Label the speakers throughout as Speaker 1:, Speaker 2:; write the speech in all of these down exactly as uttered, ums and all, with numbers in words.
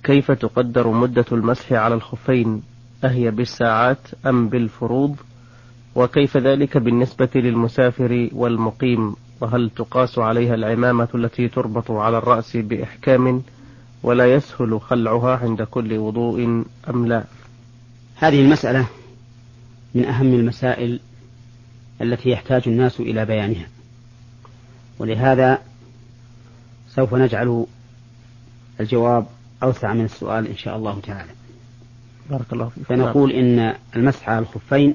Speaker 1: كيف تقدر مدة المسح على الخفين؟ أهي بالساعات أم بالفروض؟ وكيف ذلك بالنسبة للمسافر والمقيم؟ وهل تقاس عليها العمامة التي تربط على الرأس بإحكام ولا يسهل خلعها عند كل وضوء أم لا؟
Speaker 2: هذه المسألة من أهم المسائل التي يحتاج الناس إلى بيانها، ولهذا سوف نجعل الجواب أوسع من السؤال إن شاء الله تعالى.
Speaker 1: بارك الله فيك.
Speaker 2: فنقول إن المسح على الخفين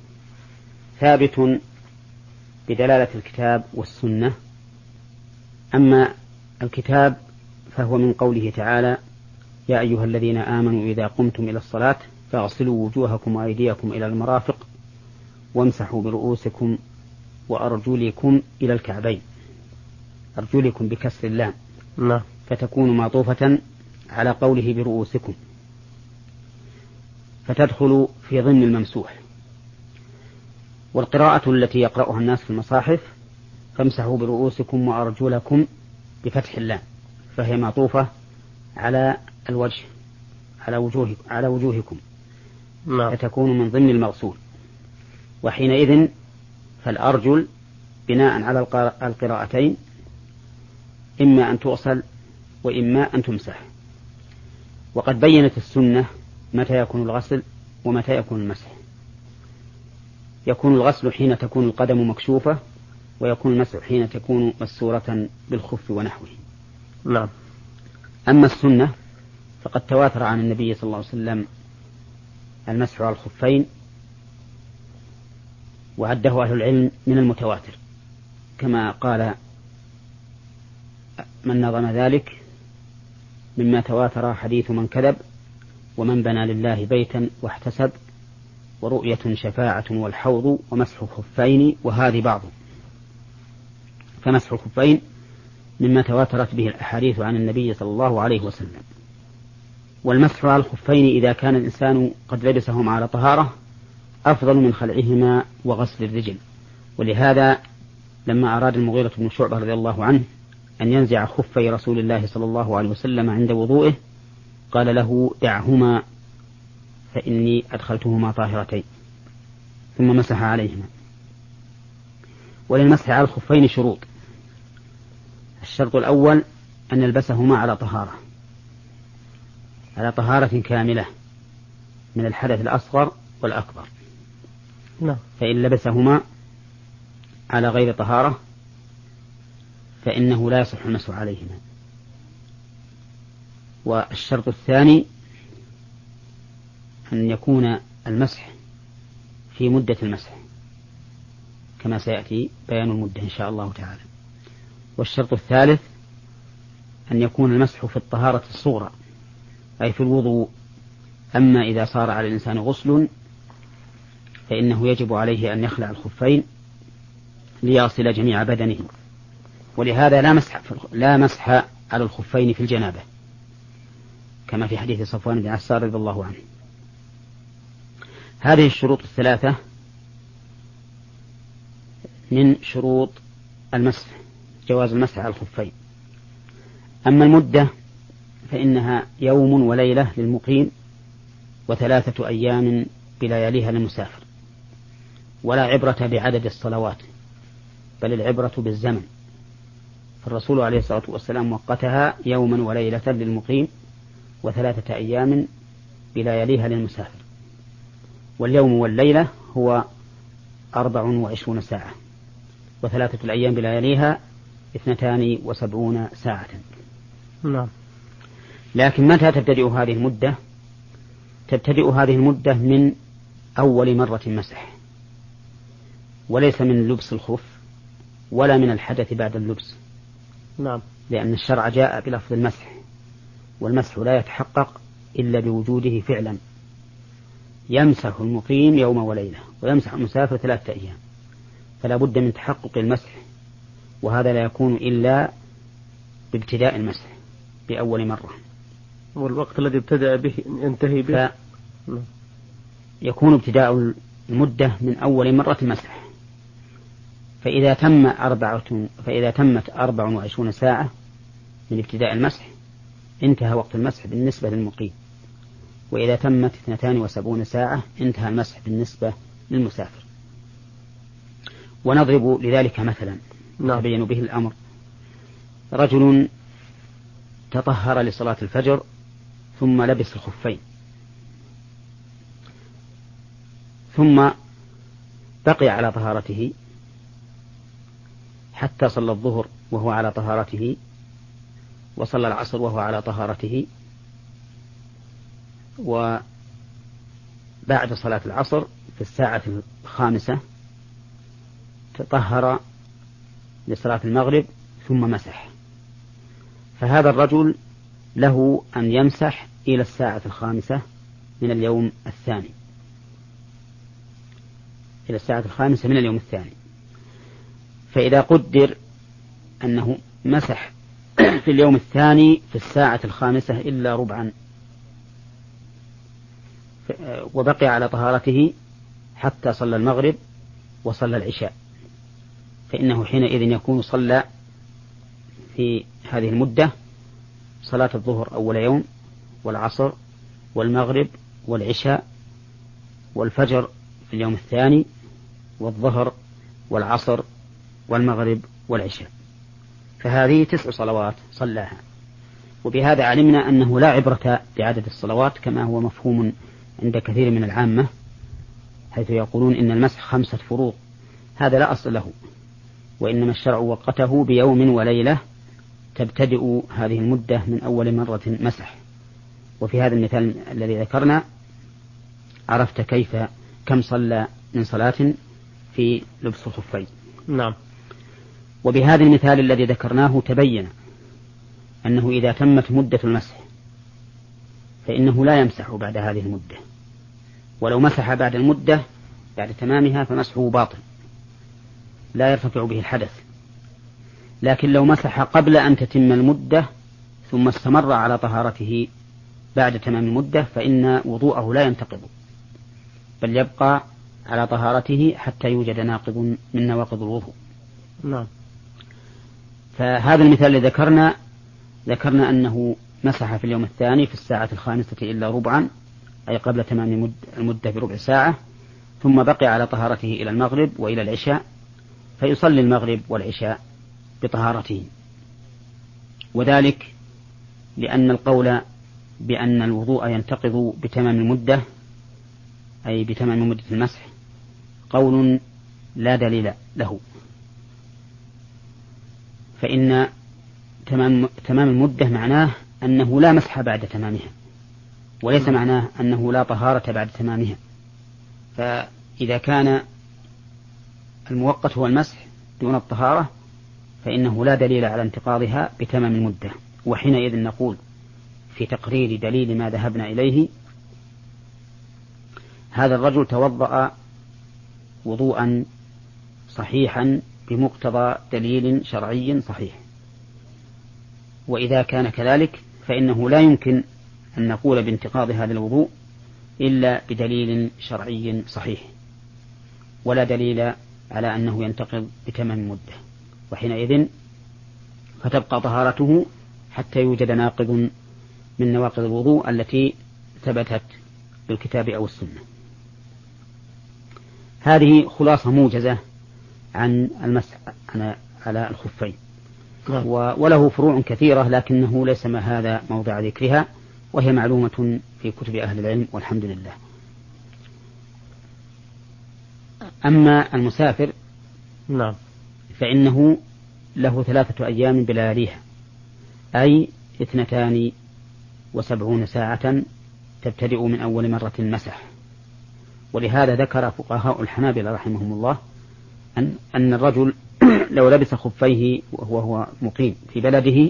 Speaker 2: ثابت بدلالة الكتاب والسنة. أما الكتاب فهو من قوله تعالى: يا أيها الذين آمنوا إذا قمتم إلى الصلاة فاغسلوا وجوهكم وأيديكم إلى المرافق وامسحوا برؤوسكم وأرجلكم إلى الكعبين. أرجلكم بكسر اللام
Speaker 1: نعم،
Speaker 2: فتكون معطوفة على قوله برؤوسكم، فتدخل في ضمن الممسوح. والقراءة التي يقرأها الناس في المصاحف: فامسحوا برؤوسكم وأرجلكم بفتح اللام، فهي معطوفة على الوجه، على وجوه على وجوهكم،
Speaker 1: نعم.
Speaker 2: فتكون من ضمن المغسول. وحينئذ فالأرجل بناء على القراءتين إما أن تغسل وإما أن تمسح. وقد بينت السنة متى يكون الغسل ومتى يكون المسح. يكون الغسل حين تكون القدم مكشوفة، ويكون المسح حين تكون مسورة بالخف ونحوه.
Speaker 1: نعم.
Speaker 2: أما السنة فقد تواتر عن النبي صلى الله عليه وسلم المسح على الخفين، وعده أهل العلم من المتواتر، كما قال من نظم ذلك: مما تواتر حديث من كذب، ومن بنى لله بيتا واحتسب، ورؤية شفاعة والحوض، ومسح الخفين وهذه بعض. فمسح الخفين مما تواترت به الأحاديث عن النبي صلى الله عليه وسلم. والمسح على الخفين إذا كان الإنسان قد لبسهما على طهارة أفضل من خلعهما وغسل الرجل. ولهذا لما أراد المغيرة بن شعبة رضي الله عنه أن ينزع خفي رسول الله صلى الله عليه وسلم عند وضوئه قال له: دعهما فإني أدخلتهما طاهرتين، ثم مسح عليهما. وللمسح على الخفين شروط. الشرط الأول أن يلبسهما على طهارة، على طهارة كاملة من الحدث الأصغر والأكبر.
Speaker 1: نعم.
Speaker 2: فإن لبسهما على غير طهارة فإنه لا يصح المسح عليهما. والشرط الثاني أن يكون المسح في مدة المسح، كما سيأتي بيان المدة إن شاء الله تعالى. والشرط الثالث أن يكون المسح في الطهارة الصغرى، أي في الوضوء. أما إذا صار على الإنسان غسل فإنه يجب عليه أن يخلع الخفين ليغسل جميع بدنه. ولهذا لا مسح, لا مسح على الخفين في الجنابة، كما في حديث صفوان بن عسار رضي الله عنه. هذه الشروط الثلاثة من شروط المسح، جواز المسح على الخفين. أما المدة فإنها يوم وليلة للمقيم، وثلاثة أيام بلياليها للمسافر. ولا عبرة بعدد الصلوات، بل العبرة بالزمن. فالرسول عليه الصلاة والسلام وقتها يوما وليلة للمقيم، وثلاثة أيام بلياليها للمسافر. واليوم والليلة هو أربع وعشرون ساعة، وثلاثة الأيام بلياليها اثنتان وسبعون ساعة.
Speaker 1: نعم.
Speaker 2: لكن متى تبتدئ هذه المدة؟ تبتدئ هذه المدة من أول مرة مسح، وليس من لبس الخف ولا من الحدث بعد اللبس.
Speaker 1: نعم.
Speaker 2: لأن الشرع جاء بلفظ المسح، والمسح لا يتحقق إلا بوجوده فعلا. يمسح المقيم يوم وليلة، ويمسح المسافر ثلاثة أيام، فلا بد من تحقق المسح، وهذا لا يكون إلا بابتداء المسح بأول مرة.
Speaker 1: والوقت الذي ابتدأ به ينتهي به
Speaker 2: يكون ابتداء المدة من أول مرة مسح. فإذا تم أربعة فإذا تمت أربع وعشرون ساعة من ابتداء المسح انتهى وقت المسح بالنسبة للمقيم، وإذا تمت اثنتان وسبعون ساعة انتهى المسح بالنسبة للمسافر. ونضرب لذلك مثلا يتبين به الأمر. رجل تطهر لصلاة الفجر ثم لبس الخفين، ثم بقي على طهارته حتى صلى الظهر وهو على طهارته، وصلى العصر وهو على طهارته، وبعد صلاة العصر في الساعة الخامسة تطهر لصلاة المغرب ثم مسح. فهذا الرجل له أن يمسح إلى الساعة الخامسة من اليوم الثاني، إلى الساعة الخامسة من اليوم الثاني. فإذا قدر أنه مسح في اليوم الثاني في الساعة الخامسة إلا ربعا وبقي على طهارته حتى صلى المغرب وصلى العشاء، فإنه حينئذ يكون صلى في هذه المدة صلاة الظهر أول يوم، والعصر، والمغرب، والعشاء، والفجر في اليوم الثاني، والظهر، والعصر، والمغرب، والعشاء. فهذه تسع صلوات صلاها. وبهذا علمنا أنه لا عبرة بعدد الصلوات كما هو مفهوم عند كثير من العامة، حيث يقولون إن المسح خمسة فروض. هذا لا أصل له، وإنما الشرع وقته بيوم وليلة تبتدئ هذه المدة من أول مرة مسح. وفي هذا المثال الذي ذكرنا عرفت كيف كم صلى من صلاة في لبس الخفين.
Speaker 1: نعم.
Speaker 2: وبهذا المثال الذي ذكرناه تبين أنه إذا تمت مدة المسح فإنه لا يمسح بعد هذه المدة، ولو مسح بعد المدة بعد تمامها فمسحه باطل لا يرتفع به الحدث. لكن لو مسح قبل أن تتم المدة ثم استمر على طهارته بعد تمام المدة فإن وضوءه لا ينتقض، بل يبقى على طهارته حتى يوجد ناقض من نواقض الوضوء.
Speaker 1: نعم.
Speaker 2: فهذا المثال الذي ذكرنا ذكرنا أنه مسح في اليوم الثاني في الساعة الخامسة إلا ربعا، أي قبل تمام المدة بربع ساعة، ثم بقي على طهارته إلى المغرب وإلى العشاء، فيصلي المغرب والعشاء بطهارته. وذلك لأن القول بأن الوضوء ينتقض بتمام المدة أي بتمام مدة المسح قول لا دليل له، فإن تمام, تمام المدة معناه أنه لا مسح بعد تمامها، وليس معناه أنه لا طهارة بعد تمامها. فإذا كان المؤقت هو المسح دون الطهارة فإنه لا دليل على انتقاضها بتمام المدة، وحينئذ نقول في تقرير دليل ما ذهبنا إليه هذا الرجل توضأ وضوءا صحيحا بمقتضى دليل شرعي صحيح. وإذا كان كذلك فإنه لا يمكن أن نقول بانتقاض هذا الوضوء إلا بدليل شرعي صحيح، ولا دليل على أنه ينتقض بتمام المدة، وحينئذ فتبقى طهارته حتى يوجد ناقض من نواقض الوضوء التي ثبتت بالكتاب أو السنة. هذه خلاصة موجزة عن المسح على الخفين، وله فروع كثيرة لكنه ليس ما هذا موضع ذكرها، وهي معلومة في كتب أهل العلم والحمد لله. أما المسافر
Speaker 1: نعم
Speaker 2: فإنه له ثلاثة أيام بلياليها، أي اثنتان وسبعون ساعة تبتدئ من أول مرة مسح. ولهذا ذكر فقهاء الحنابلة رحمهم الله أن, أن الرجل لو لبس خفيه وهو مقيم في بلده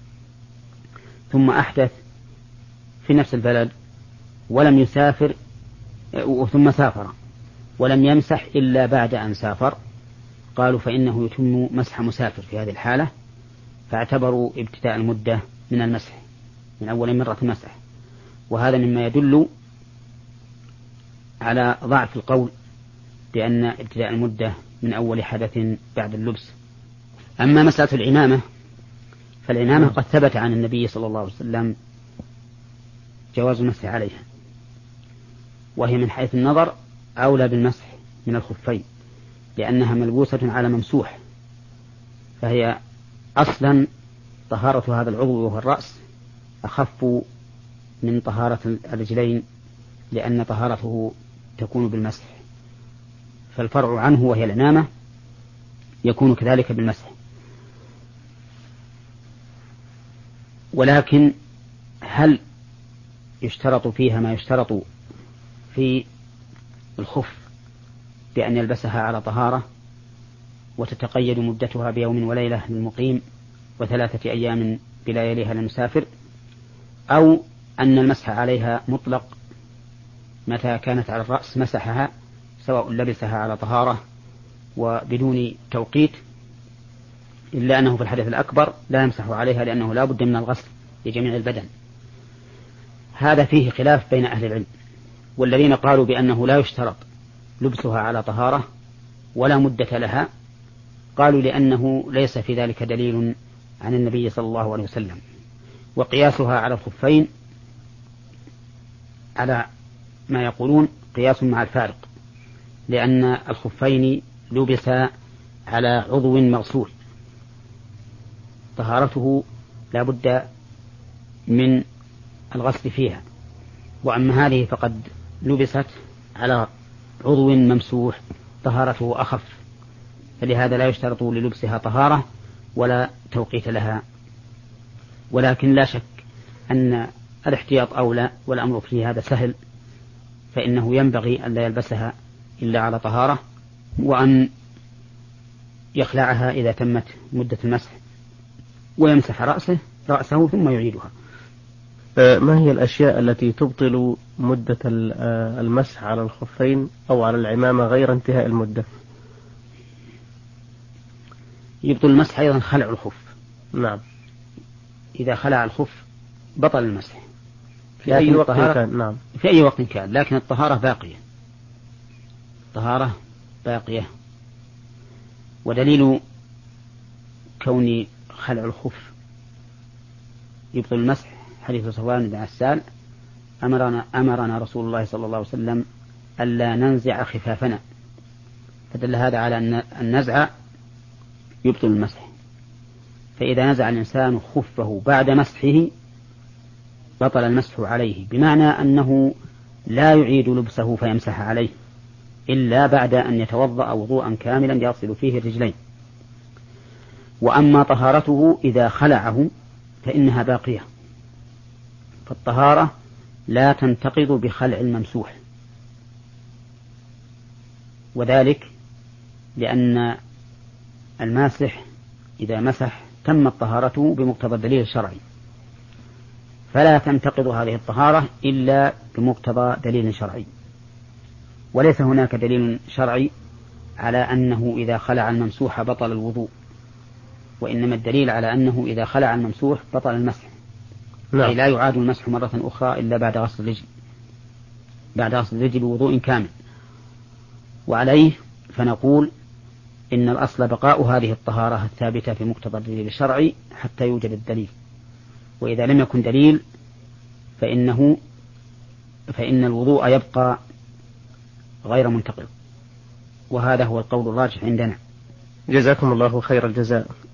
Speaker 2: ثم أحدث في نفس البلد ولم يسافر ثم سافر ولم يمسح إلا بعد أن سافر، قالوا فإنه يتم مسح مسافر في هذه الحالة، فاعتبروا ابتداء المدة من المسح من أول مرة مسح. وهذا مما يدل على ضعف القول بأن ابتداء المدة من أول حدث بعد اللبس. أما مسألة العمامة فالعمامة قد ثبت عن النبي صلى الله عليه وسلم جواز المسح عليها، وهي من حيث النظر أولى بالمسح من الخفين، لأنها ملبوسة على ممسوح، فهي أصلا طهارة هذا العضو وهو الرأس أخف من طهارة الرجلين، لأن طهارته تكون بالمسح، فالفرع عنه وهي العمامة يكون كذلك بالمسح. ولكن هل يشترط فيها ما يشترط في الخف بأن يلبسها على طهارة وتتقيد مدتها بيوم وليلة للمقيم وثلاثة أيام بلياليها للمسافر، أو أن المسح عليها مطلق متى كانت على الرأس مسحها سواء لبسها على طهارة وبدون توقيت، إلا أنه في الحدث الأكبر لا يمسح عليها لأنه لا بد من الغسل لجميع البدن. هذا فيه خلاف بين أهل العلم، والذين قالوا بأنه لا يشترط لبسها على طهارة ولا مدة لها قالوا لأنه ليس في ذلك دليل عن النبي صلى الله عليه وسلم، وقياسها على الخفين على ما يقولون قياس مع الفارق، لأن الخفين لبسا على عضو مغسول طهارته لا بد من الغسل فيها، وأما هذه فقد لبست على عضو ممسوح طهارته أخف، فلهذا لا يشترط للبسها طهارة ولا توقيت لها. ولكن لا شك أن الاحتياط أولى، والأمر في هذا سهل، فإنه ينبغي أن لا يلبسها إلا على طهارة، وأن يخلعها إذا تمت مدة المسح ويمسح رأسه رأسه ثم يعيدها.
Speaker 1: ما هي الأشياء التي تبطل مدة المسح على الخفين أو على العمامة غير انتهاء المدة؟
Speaker 2: يبطل المسح أيضا خلع الخف.
Speaker 1: نعم.
Speaker 2: إذا خلع الخف بطل المسح
Speaker 1: في أي وقت كان. نعم.
Speaker 2: في أي وقت كان، لكن الطهارة باقية، الطهارة باقية. ودليل كون خلع الخف يبطل المسح حديث صفوان بن عسال أمرنا, أمرنا رسول الله صلى الله عليه وسلم ألا ننزع خفافنا، فدل هذا على أن النزع يبطل المسح. فإذا نزع الإنسان خفه بعد مسحه بطل المسح عليه، بمعنى أنه لا يعيد لبسه فيمسح عليه إلا بعد أن يتوضأ وضوءا كاملا يغسل فيه الرجلين. وأما طهارته إذا خلعه فإنها باقية، فالطهارة لا تنتقض بخلع الممسوح، وذلك لأن الماسح إذا مسح تمت طهارته بمقتضى الدليل الشرعي، فلا تنتقض هذه الطهارة إلا بمقتضى دليل شرعي. وليس هناك دليل شرعي على أنه إذا خلع الممسوح بطل الوضوء، وإنما الدليل على أنه إذا خلع الممسوح بطل المسح.
Speaker 1: لا.
Speaker 2: أي لا يعاد المسح مرة أخرى إلا بعد غسل الرجل بعد غسل الرجل بوضوء كامل. وعليه فنقول إن الأصل بقاء هذه الطهارة الثابتة في مقتضى الدليل الشرعي حتى يوجد الدليل، وإذا لم يكن دليل فإنه فإن الوضوء يبقى غير منتقض، وهذا هو القول الراجح عندنا.
Speaker 1: جزاكم الله خير الجزاء.